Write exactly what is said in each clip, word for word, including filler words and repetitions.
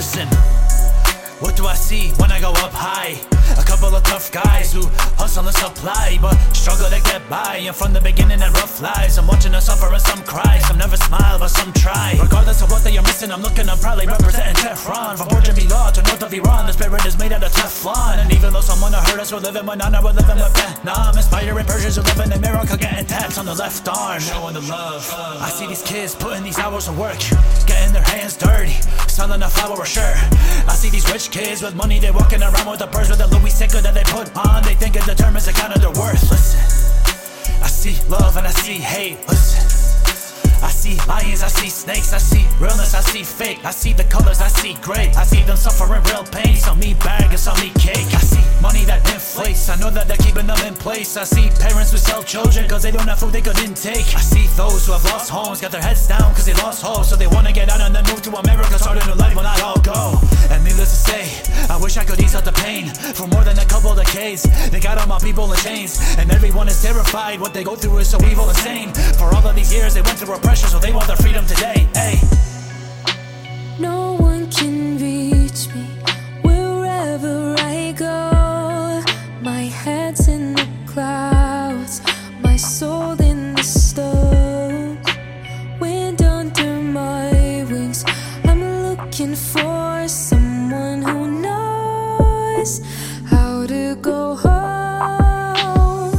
Listen, what do I see when I go up high? A couple of tough guys who hustle and supply, but struggle to get by. And from the beginning that rough lives, I'm watching them suffer and some cry. Some never smile, but some try. Regardless of what they are missing, I'm looking, I'm proudly representing Tehran. From Borja Milad to north of Iran, the spirit is made out of Teflon. And even though someone hurt us, we're living with none, we're living with Vietnam. Inspiring Persians who live in America, getting taps on the left arm, showing the love. I see these kids putting these hours of work, getting their hands dirty, selling a flower shirt. I see these rich kids with money, they walking around with a purse with a Louis Seca that they put on. They think it determines the kind of their worth. Listen, I see love and I see hate. Listen, I see lions, I see snakes, I see realness, I see fake. I see the colors, I see gray. I see them suffering real pain. Some eat bag and some eat cake. I see money that inflates, I know that they're keeping them in place. I see parents who sell children cause they don't have food they could intake. I see those who have lost homes, got their heads down cause they lost hope. So they wanna get out and then move to America, start a new life when I all go. And needless to say, I wish I could ease out the pain. For more than a couple decades, they got all my people in chains. And everyone is terrified, what they go through is so evil and insane. For all of these years they went through oppression, so they want their freedom today. Hey. No one can reach me wherever I go. My head's in the clouds, my soul in the stone. Wind under my wings, I'm looking for someone who knows how to go home.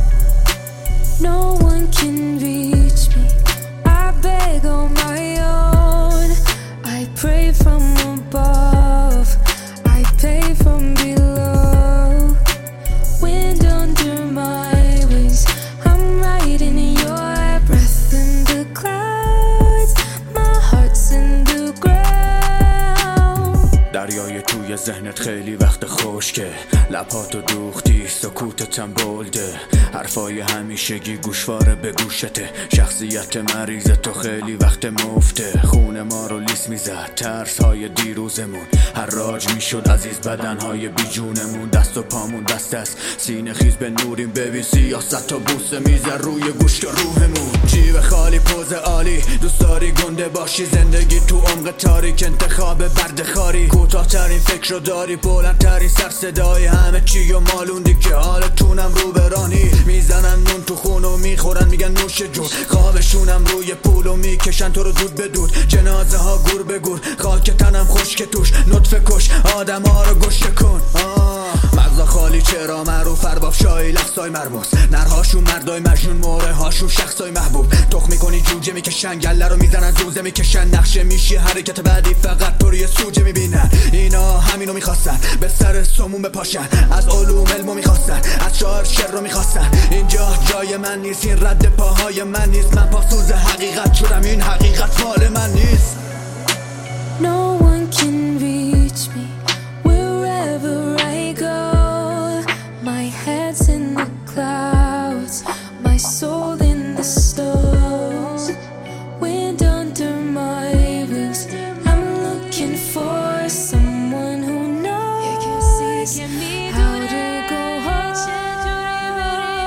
No one can reach me, I beg on my own. I pray from above, I pay from below. Wind under my wings, I'm riding your breath in the clouds. My heart's in the ground. دریای توی ذهنت خیلی وقت خشکه، لباتو دوختی سکوتتم بلده. حرفای همیشگی گوشواره به گوشته، شخصیت مریض تو خیلی وقت مفته. خون ما رو لیس میزد ترس های دیروزمون، حراج میشد عزیز بدنهای بیجونمون. دست و پامون دست است سینه خیز به نوریم، ببین سیاست و بوسه میزن روی گوشت روحمون. جیب خالی پوز عالی، دوست داری گنده باشی، زندگی تو عمق تاریک، انتخاب بردخاری. کوتاه‌ترین فکر رو داری، بلندترین سر صدای همه چی و مالوندی که حالتونم رو برانی. میزنن نون تو خون و میخورن میگن نوش جون، خوابشونم روی پول و میکشن تو رو دود به دود. جنازه ها گور به گور، خاک تنم خشک توش، نطفه کش آدم ها رو گشته کن. مغزا خالی چرا معروف ارباب شایی لفظای مرموز، نرهاشون مردای مجنون، موره هاشون شخصای محبوب. تخ میکنی جوجه میکشن، گله رو میزنن زوزه میکشن، نقشه میشی حرکت بعدی فقط تو روی سوجه میبینن. اینا همینو میخواستن به سر سمون بپاشن، از علوم علمو میخواستن، از شعر شعر رو میخواستن. اینجا جای من نیست، این رد پاهای من نیست، من پاسوز حقیقت شدم، این حقیقت مال من نیست. No one can reach me wherever I go. My head's in the clouds, my soul in the stone. Wind under my wings, I'm looking for someone who knows how to go home.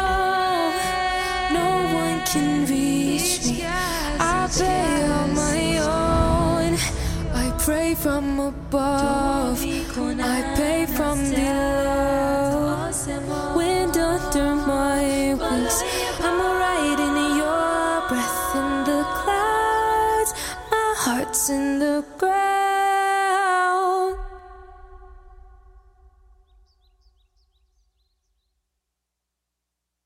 No one can reach me, I pray on my own. I pray from above, I pay from below. Wind under my wings, I'm riding your breath in the clouds. My heart's in the ground.